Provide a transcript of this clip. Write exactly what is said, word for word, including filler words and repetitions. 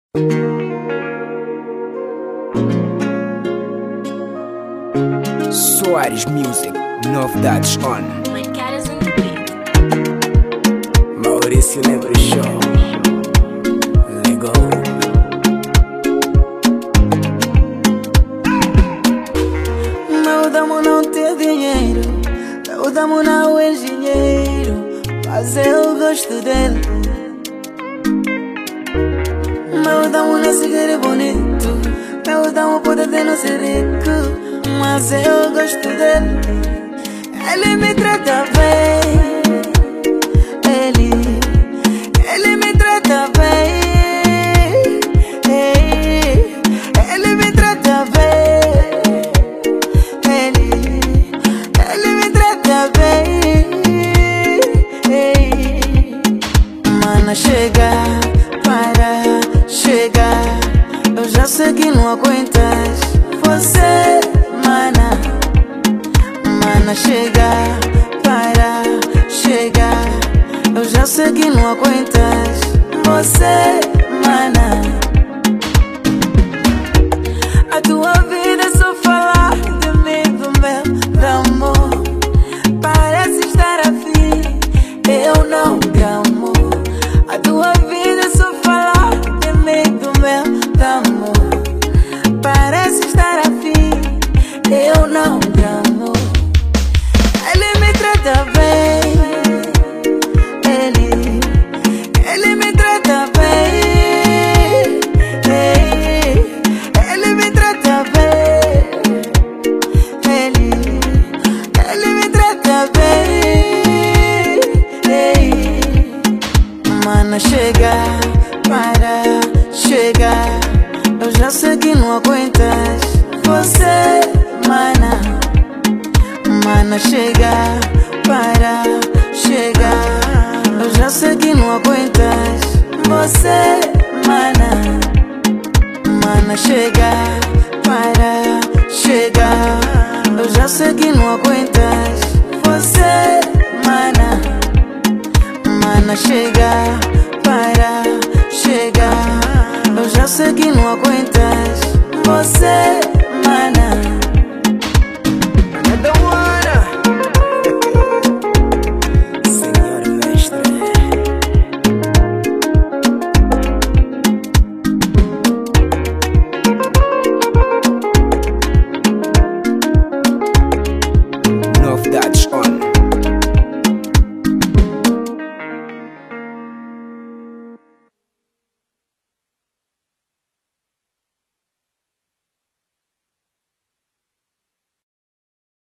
Soares Music, novidades on Maurício Lembro Show. Legal. Meu damo não ter dinheiro, meu damo não é engenheiro, mas eu gosto dele. Meu damo não se quer bonito, meu damo pode até não ser rico, mas eu gosto dele. Ele me trata bem, ele, ele me trata bem, ele me trata bem, ele, ele me trata bem. Mana, chega, para, chega, eu já sei que não aguentas você, mana. Mana, chega, para, chega, eu já sei que não aguentas você, mana. A tua vida é só falar de mim, do meu amor. Parece estar a fim, eu não te amo. A tua vida é só falar de mim, do meu amor. Parece estar a fim, eu não te amo. Ele me trata bem, ele, ele me trata bem, ele me trata bem, ele, ele me trata bem. Mana, chega, para, chega, eu já sei que não aguentas você, mana. Mana, chega, para, chega, eu já sei que não aguentas você, mana. Mana, chega, para, chega, eu já sei que não aguentas você, mana. Mana, chega, para, chega, eu já sei que não aguentas você, mana.